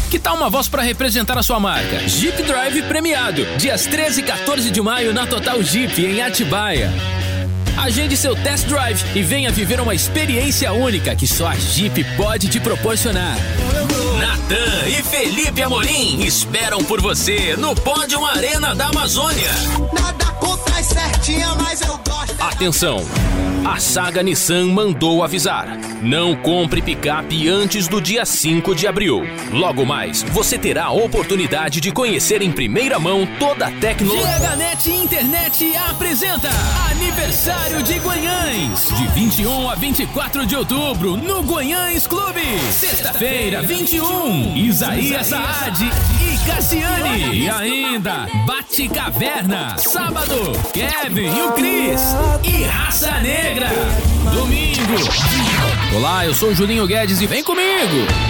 Que tal uma voz para representar a sua marca? Jeep Drive premiado, dias 13 e 14 de maio na Total Jeep, em Atibaia. Agende seu test drive e venha viver uma experiência única que só a Jeep pode te proporcionar. Natan e Felipe Amorim esperam por você no Pódio Arena da Amazônia. Nada contra as certinhas, mas eu gosto. Atenção! A Saga Nissan mandou avisar. Não compre picape antes do dia 5 de abril. Logo mais, você terá a oportunidade de conhecer em primeira mão toda a tecnologia. GHNet Internet apresenta Aniversário de Guanhães, de 21 a 24 de outubro, no Guanhães Clube. Sexta-feira, 21, Isaías Saad e Cassiane. E ainda, Bate Caverna. Sábado, Kevin e o Cris. E Raça Negra. Domingo. Olá, eu sou o Julinho Guedes e vem comigo.